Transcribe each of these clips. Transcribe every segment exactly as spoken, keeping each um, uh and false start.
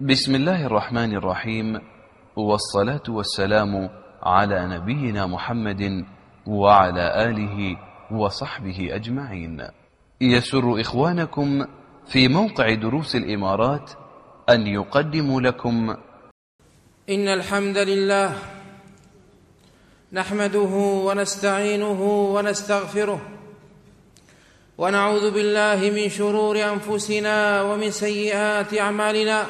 بسم الله الرحمن الرحيم، والصلاة والسلام على نبينا محمد وعلى آله وصحبه أجمعين. يسر إخوانكم في موقع دروس الإمارات أن يقدموا لكم إن الحمد لله نحمده ونستعينه ونستغفره ونعوذ بالله من شرور أنفسنا ومن سيئات أعمالنا.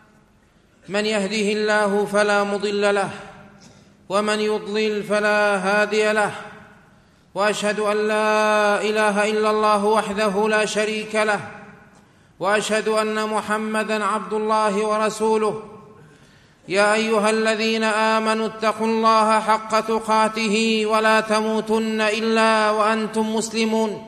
من يهده الله فلا مضل له ومن يضلل فلا هادي له، وأشهد أن لا إله إلا الله وحده لا شريك له، وأشهد أن محمدًا عبد الله ورسوله. يا أيها الذين آمنوا اتقوا الله حق تقاته ولا تموتن إلا وأنتم مسلمون.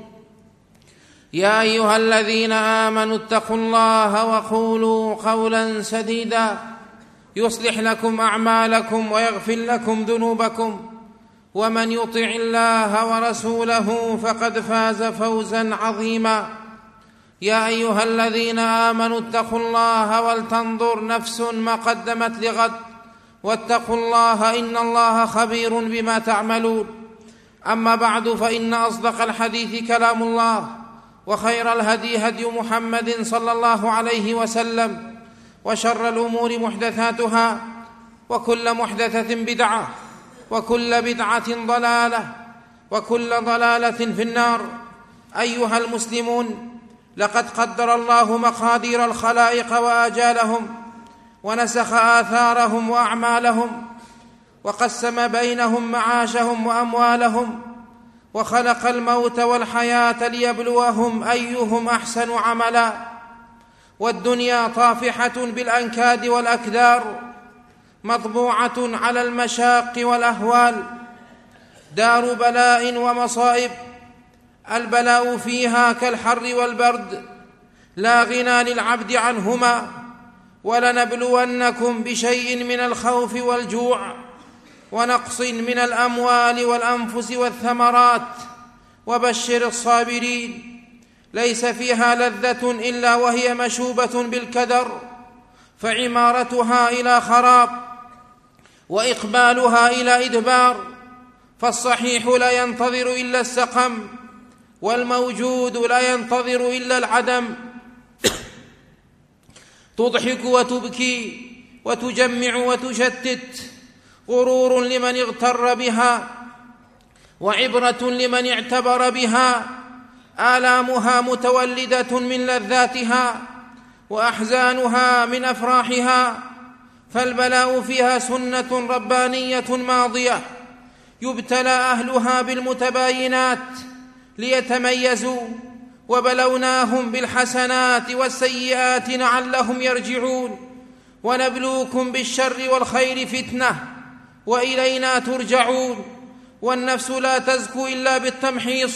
يا أيها الذين آمنوا اتقوا الله وقولوا قولا سديدا يصلح لكم أعمالكم ويغفر لكم ذنوبكم، ومن يطع الله ورسوله فقد فاز فوزا عظيما. يا أيها الذين آمنوا اتقوا الله ولتنظر نفس ما قدمت لغد، واتقوا الله إن الله خبير بما تعملون. أما بعد، فإن أصدق الحديث كلام الله، وخير الهدي هدي محمد صلى الله عليه وسلم، وشر الأمور محدثاتها، وكل محدثة بدعة، وكل بدعة ضلالة، وكل ضلالة في النار. أيها المسلمون، لقد قدر الله مقادير الخلائق وآجالهم، ونسخ آثارهم وأعمالهم، وقسم بينهم معاشهم وأموالهم، وخلق الموت والحياة ليبلوهم أيهم أحسن عملا. والدنيا طافحة بالأنكاد والأكدار، مطبوعة على المشاق والأهوال، دار بلاء ومصائب. البلاء فيها كالحر والبرد، لا غنى للعبد عنهما. ولنبلونكم بشيء من الخوف والجوع، ونقص من الأموال والأنفس والثمرات، وبشر الصابرين. ليس فيها لذة إلا وهي مشوبة بالكدر، فعمارتها إلى خراب، وإقبالها إلى إدبار. فالصحيح لا ينتظر إلا السقم، والموجود لا ينتظر إلا العدم. تضحك وتبكي وتجمع وتشتت، غرور لمن اغتر بها، وعبرة لمن اعتبر بها. آلامها متولدة من لذاتها، وأحزانها من أفراحها. فالبلاء فيها سنة ربانية ماضية، يبتلى أهلها بالمتباينات ليتميزوا. وبلوناهم بالحسنات والسيئات لعلهم يرجعون. ونبلوكم بالشر والخير فتنة، وإلينا ترجعون. والنفس لا تزكو إلا بالتمحيص،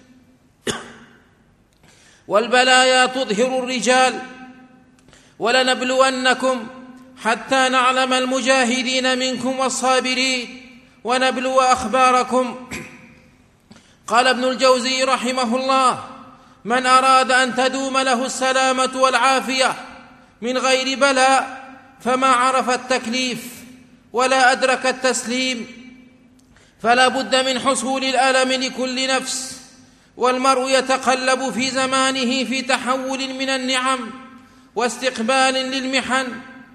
والبلايا تظهر الرجال. ولنبلونكم حتى نعلم المجاهدين منكم والصابرين، ونبلو أخباركم. قال ابن الجوزي رحمه الله: من أراد أن تدوم له السلامة والعافية من غير بلاء فما عرف التكليف ولا أدرك التسليم، فلا بد من حصول الألم لكل نفس. والمرء يتقلب في زمانه في تحول من النعم واستقبال للمحن.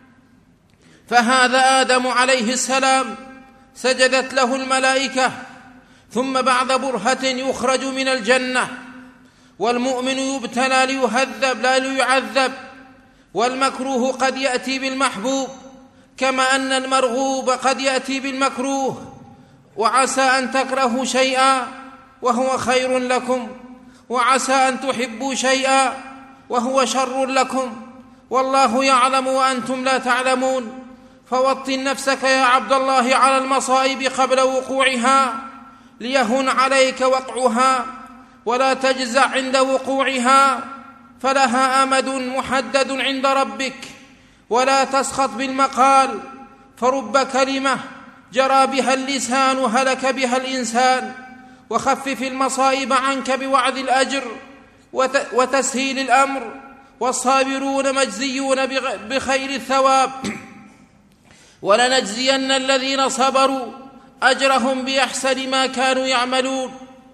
فهذا آدم عليه السلام سجدت له الملائكة، ثم بعد برهة يخرج من الجنة. والمؤمن يبتلى ليهذب لا ليعذب. والمكروه قد يأتي بالمحبوب، كما أن المرغوب قد يأتي بالمكروه. وعسى أن تكرهوا شيئا وهو خير لكم، وعسى أن تحبوا شيئا وهو شر لكم، والله يعلم وأنتم لا تعلمون. فوطن نفسك يا عبد الله على المصائب قبل وقوعها، ليهن عليك وقعها، ولا تجزع عند وقوعها، فلها أمد محدد عند ربك. ولا تسخط بالمقال، فرب كلمة جرى بها اللسان هلك بها الإنسان. وخفف المصائب عنك بوعد الأجر وتسهيل الأمر، والصابرون مجزيون بخير الثواب، ولنجزين الذين صبروا أجرهم بأحسن ما كانوا يعملون،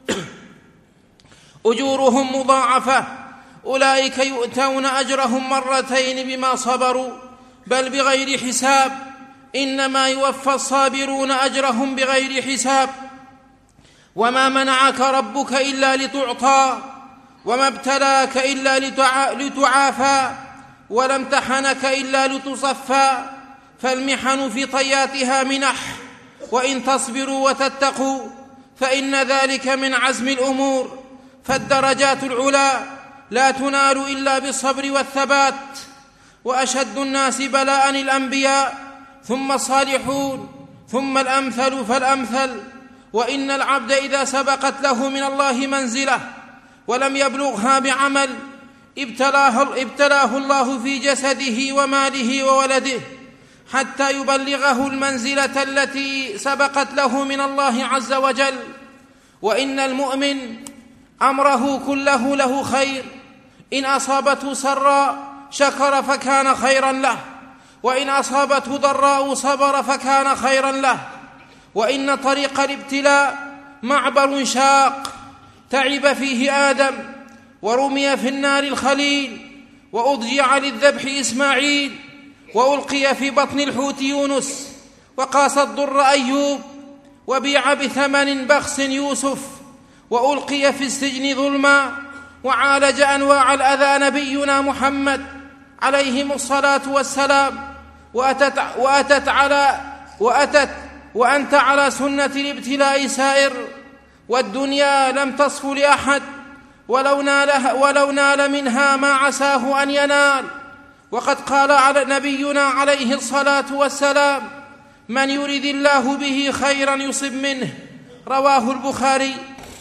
أجورهم مضاعفة، أولئك يؤتون أجرهم مرتين بما صبروا بل بغير حساب، إنما يوفى الصابرون أجرهم بغير حساب. وما منعك ربك إلا لتعطى، وما ابتلاك إلا لتعافى، ولا امتحنك إلا لتصفى، فالمحن في طياتها منح، وإن تصبروا وتتقوا فإن ذلك من عزم الأمور. فالدرجات العلى لا تنال إلا بالصبر والثبات. وأشد الناس بلاء الأنبياء، ثم الصالحون، ثم الأمثل فالأمثل. وإن العبد إذا سبقت له من الله منزلة ولم يبلغها بعمل ابتلاه, ابتلاه الله في جسده وماله وولده حتى يبلغه المنزلة التي سبقت له من الله عز وجل. وإن المؤمن أمره كله له خير، إن أصابته سراء شكر فكان خيرا له، وإن أصابته ضراء صبر فكان خيرا له. وإن طريق الابتلاء معبر شاق تعب فيه آدم، ورمي في النار الخليل، وأضجع للذبح إسماعيل، وألقي في بطن الحوت يونس، وقاس الضر أيوب، وبيع بثمن بخس يوسف، وألقي في السجن ظلما، وعالج أنواع الأذى نبينا محمد عليهم الصلاة والسلام. وأتت, وأتت على وأتت وأنت على سنة الابتلاء سائر، والدنيا لم تصف لأحد ولو نال, ولو نال منها ما عساه أن ينال. وقد قال على نبينا عليه الصلاة والسلام: من يرد الله به خيرا يصب منه، رواه البخاري.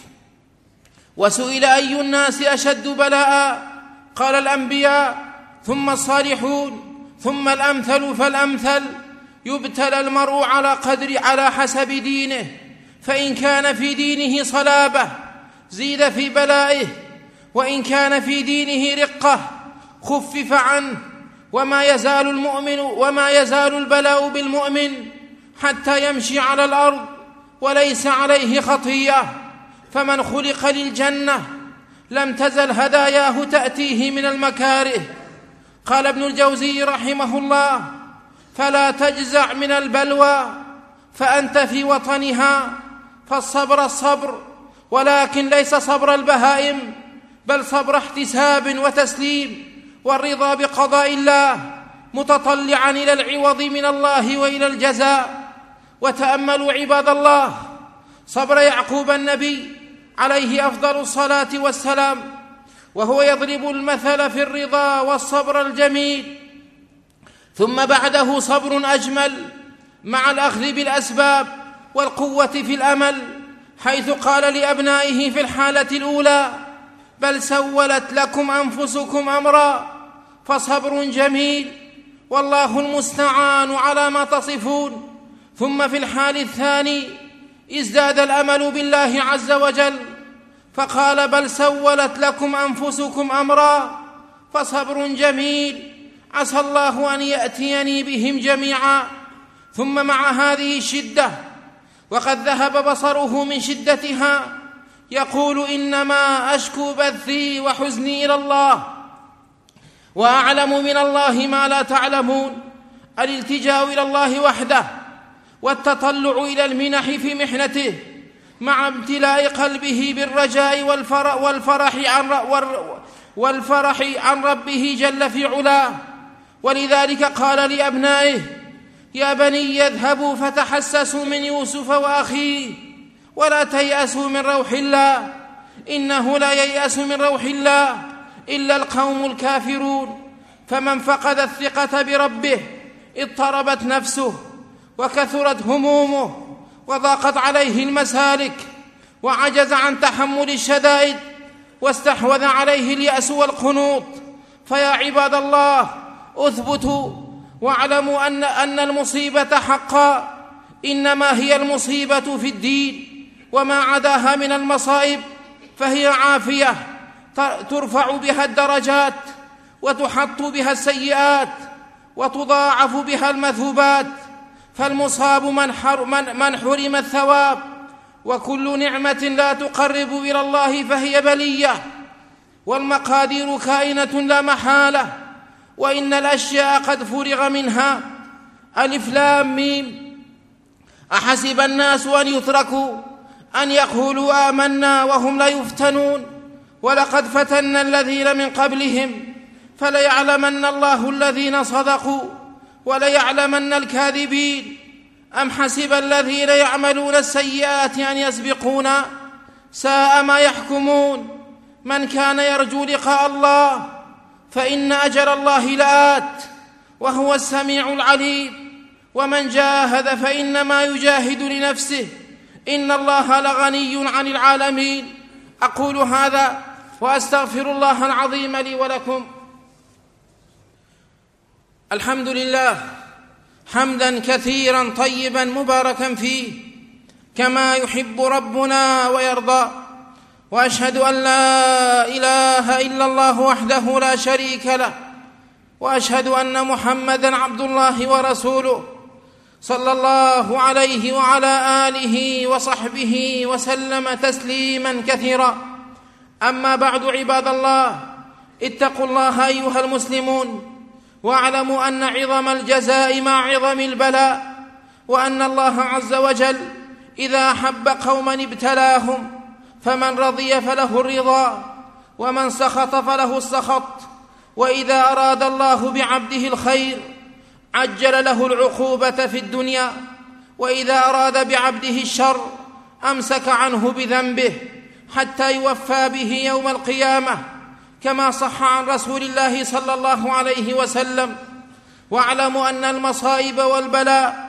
وسئل أي الناس أشد بلاء؟ قال الأنبياء، ثم الصالحون، ثم الأمثل فالأمثل. يبتلى المرء على قدر على حسب دينه، فإن كان في دينه صلابة زيد في بلائه، وإن كان في دينه رقة خفف عنه. وما يزال المؤمن وما يزال البلاء بالمؤمن حتى يمشي على الأرض وليس عليه خطيئة. فمن خلق للجنة لم تزل هداياه تأتيه من المكاره. قال ابن الجوزي رحمه الله: فلا تجزع من البلوى فأنت في وطنها، فالصبر الصبر، ولكن ليس صبر البهائم، بل صبر احتساب وتسليم والرضا بقضاء الله، متطلعا إلى العوض من الله وإلى الجزاء. وتأملوا عباد الله صبر يعقوب النبي عليه أفضل الصلاة والسلام، وهو يضرب المثل في الرضا والصبر الجميل. ثم بعده صبر أجمل مع الأخذ بالأسباب والقوة في الأمل، حيث قال لأبنائه في الحالة الأولى: بل سولت لكم أنفسكم أمرا فصبر جميل والله المستعان على ما تصفون. ثم في الحال الثاني ازداد الأمل بالله عز وجل، فقال: بل سولت لكم أنفسكم أمرا فصبر جميل عسى الله أن يأتيني بهم جميعا. ثم مع هذه الشدة وقد ذهب بصره من شدتها يقول: إنما أشكو بثي وحزني إلى الله، وأعلم من الله ما لا تعلمون. الالتجاء إلى الله وحده والتطلع إلى المنح في محنته مع امتلاء قلبه بالرجاء والفرح عن, والفرح عن ربه جل في علاه. ولذلك قال لأبنائه: يا بني اذهبوا فتحسسوا من يوسف وأخيه ولا تيأسوا من روح الله، إنه لا ييأس من روح الله إلا القوم الكافرون. فمن فقد الثقة بربه اضطربت نفسه وكثرت همومه وضاقت عليه المسالك وعجز عن تحمل الشدائد واستحوذ عليه اليأس والقنوط. فيا عباد الله اثبتوا واعلموا أن, أن المصيبة حقا إنما هي المصيبة في الدين، وما عداها من المصائب فهي عافية ترفع بها الدرجات وتحط بها السيئات وتضاعف بها المثوبات، فالمصاب من, حر من, من حرم الثواب، وكل نعمة لا تقرب إلى الله فهي بلية، والمقادير كائنة لا محالة، وإن الأشياء قد فرغ منها. ألف لام ميم. أحسب الناس أن يتركوا أن يقولوا آمنا وهم لا يفتنون، ولقد فتنا الذين من قبلهم فليعلمن الله الذين صدقوا وليعلمن الكاذبين. أم حسب الذين يعملون السيئات أن يسبقونا، ساء ما يحكمون. من كان يرجو لقاء الله فإن أجل الله لآت وهو السميع العليم، ومن جاهد فإنما يجاهد لنفسه، إن الله لغني عن العالمين. أقول هذا وأستغفر الله العظيم لي ولكم. الحمد لله حمدا كثيرا طيبا مباركا فيه كما يحب ربنا ويرضى، وأشهد أن لا إله إلا الله وحده لا شريك له، وأشهد أن محمدا عبد الله ورسوله صلى الله عليه وعلى آله وصحبه وسلم تسليما كثيرا. أما بعد، عباد الله، اتقوا الله أيها المسلمون، واعلموا أن عظم الجزاء مع عظم البلاء، وأن الله عز وجل إذا أحب قوما ابتلاهم، فمن رضي فله الرضا ومن سخط فله السخط. وإذا أراد الله بعبده الخير عجل له العقوبة في الدنيا، وإذا أراد بعبده الشر أمسك عنه بذنبه حتى يوفى به يوم القيامة، كما صح عن رسول الله صلى الله عليه وسلم. واعلموا أن المصائب والبلاء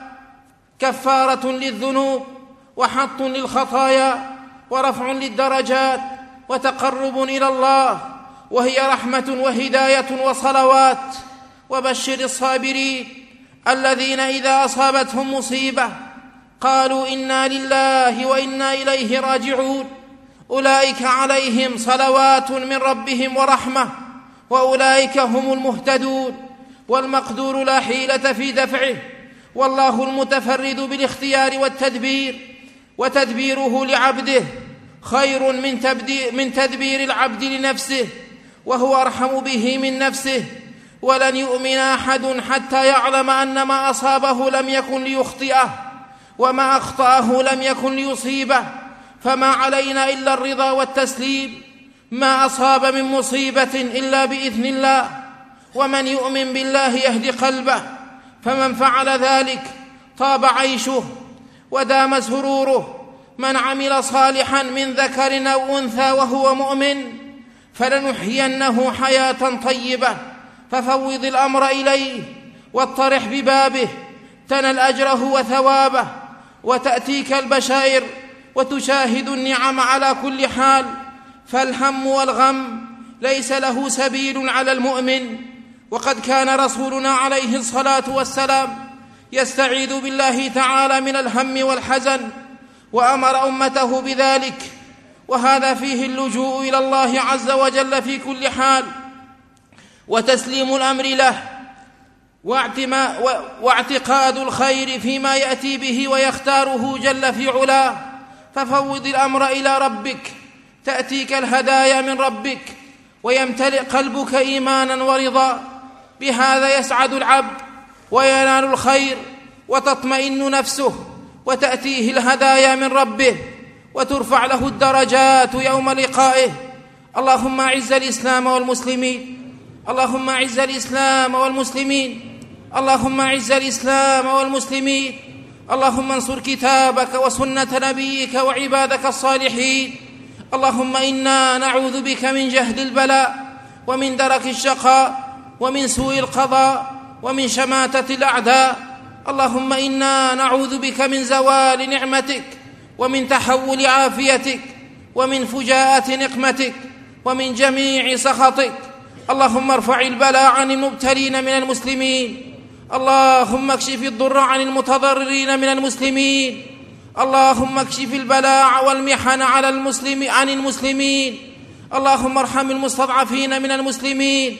كفارة للذنوب وحط للخطايا ورفع للدرجات وتقرب إلى الله، وهي رحمة وهداية وصلوات. وبشر الصابرين الذين إذا أصابتهم مصيبة قالوا إنا لله وإنا إليه راجعون، أولئك عليهم صلوات من ربهم ورحمة، وأولئك هم المهتدون. والمقدور لا حيلة في دفعه، والله المتفرد بالاختيار والتدبير، وتدبيره لعبده خير من تدبير العبد لنفسه، وهو أرحم به من نفسه. ولن يؤمن أحد حتى يعلم أن ما أصابه لم يكن ليخطئه، وما أخطأه لم يكن ليصيبه، فما علينا إلا الرضا والتسليم. ما أصاب من مصيبة إلا بإذن الله، ومن يؤمن بالله يهدي قلبه، فمن فعل ذلك طاب عيشه ودام سروره. من عمل صالحا من ذكر أو أنثى وهو مؤمن فلنحيينه حياة طيبة، ففوض الأمر إليه واطرح ببابه، تنل أجره وثوابه، وتأتيك البشائر وتشاهد النعم على كل حال. فالهم والغم ليس له سبيل على المؤمن. وقد كان رسولنا عليه الصلاة والسلام يستعيذ بالله تعالى من الهم والحزن، وأمر أمته بذلك، وهذا فيه اللجوء إلى الله عز وجل في كل حال، وتسليم الأمر له، واعتقاد الخير فيما يأتي به ويختاره جل في علاه. ففوض الأمر إلى ربك تأتيك الهدايا من ربك، ويمتلئ قلبك إيمانا ورضا. بهذا يسعد العبد وينال الخير، وتطمئن نفسه، وتأتيه الهدايا من ربه، وترفع له الدرجات يوم لقائه. اللهم أعز الإسلام والمسلمين، اللهم أعز الإسلام والمسلمين، اللهم أعز الإسلام والمسلمين، اللهم انصر كتابك وسنة نبيك وعبادك الصالحين. اللهم إنا نعوذ بك من جهد البلاء، ومن درك الشقاء، ومن سوء القضاء، ومن شماتة الأعداء. اللهم إنا نعوذ بك من زوال نعمتك، ومن تحول عافيتك، ومن فجاءة نقمتك، ومن جميع سخطك. اللهم ارفع البلاء عن المبتلين من المسلمين، اللهم اكشف الضر عن المتضررين من المسلمين، اللهم اكشف البلاء والمحن على المسلم عن المسلمين، اللهم ارحم المستضعفين من المسلمين،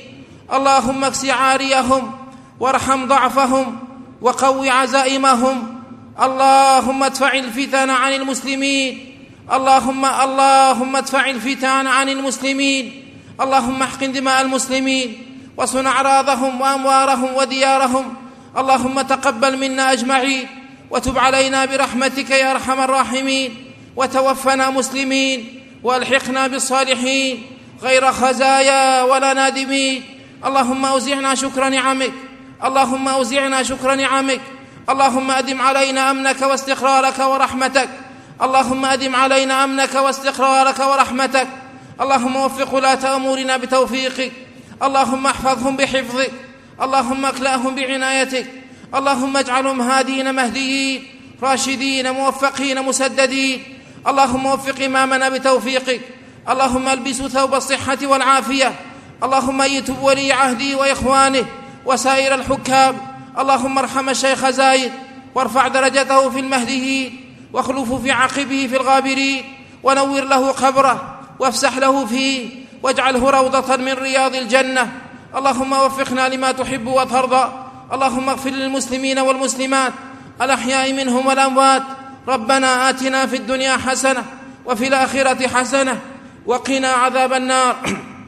اللهم اكس عاريهم وارحم ضعفهم وقو عزائمهم. اللهم ادفع الفتن عن المسلمين، اللهم اللهم ادفع الفتن عن المسلمين. اللهم احقن دماء المسلمين وصن أعراضهم وأموالهم وديارهم. اللهم تقبل منا أجمعين وتب علينا برحمتك يا أرحم الراحمين، وتوفنا مسلمين والحقنا بالصالحين غير خزايا ولا نادمين. اللهم أوزعنا شكر نعمك، اللهم أوزعنا شكر نعمك. اللهم أدم علينا أمنك واستقرارك ورحمتك، اللهم أدم علينا أمنك واستقرارك ورحمتك. اللهم وفق ولاة أمورنا بتوفيقك، اللهم احفظهم بحفظك، اللهم اكلأهم بعنايتك. اللهم اجعلهم هادين مهديين راشدين موفقين مسددين. اللهم وفق إمامنا بتوفيقك، اللهم البسوا ثوب الصحة والعافية. اللهم ايتب ولي عهده وإخوانه وسائر الحكام. اللهم ارحم الشيخ زايد وارفع درجته في المهديين، واخلف في عقبه في الغابرين، ونور له قبره وافسح له فيه، واجعله روضة من رياض الجنة. اللهم وفقنا لما تحب وترضى. اللهم اغفر للمسلمين والمسلمات الأحياء منهم والأموات. ربنا آتنا في الدنيا حسنة وفي الآخرة حسنة وقنا عذاب النار.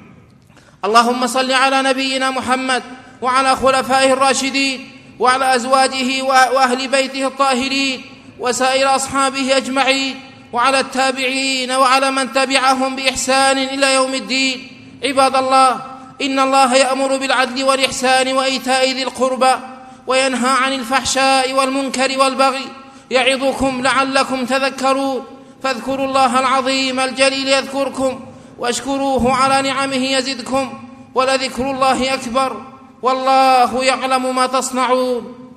اللهم صل على نبينا محمد وعلى خلفائه الراشدين وعلى أزواجه وأهل بيته الطاهرين وسائر أصحابه أجمعين، وعلى التابعين وعلى من تبعهم بإحسان إلى يوم الدين. عباد الله، إن الله يأمر بالعدل والإحسان وإيتاء ذي القربى وينهى عن الفحشاء والمنكر والبغي، يعظكم لعلكم تذكرون. فاذكروا الله العظيم الجليل يذكركم، واشكروه على نعمه يزدكم، ولذكر الله أكبر، والله يعلم ما تصنعون.